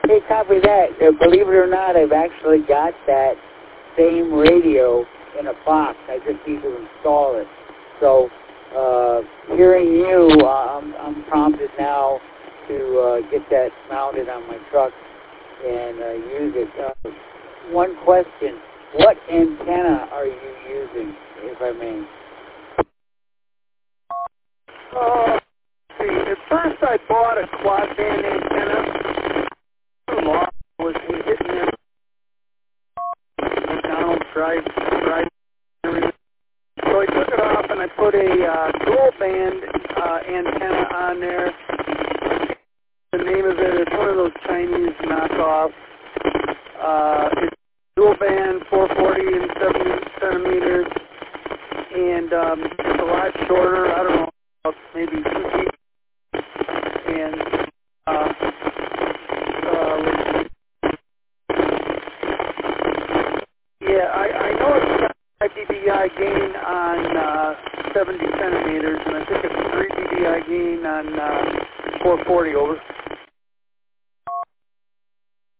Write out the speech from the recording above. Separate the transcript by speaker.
Speaker 1: Hey, copy that. Believe it or not, I've actually got that same radio in a box. I just need to install it. So, hearing you, I'm prompted now to get that mounted on my truck and use it. One question: what antenna are you using, if I may?
Speaker 2: See, at first I bought a quad band antenna. I was hitting it down, drive. So I took it off and I put a dual band antenna on there. The name of it is one of those Chinese knockoffs. It's dual band, 440 and 70 centimeters, and it's a lot shorter. I don't know, maybe 2 feet. And yeah, I know it's got 5 dBi gain on 70 centimeters, and I think it's 3 dBi gain on 440 over.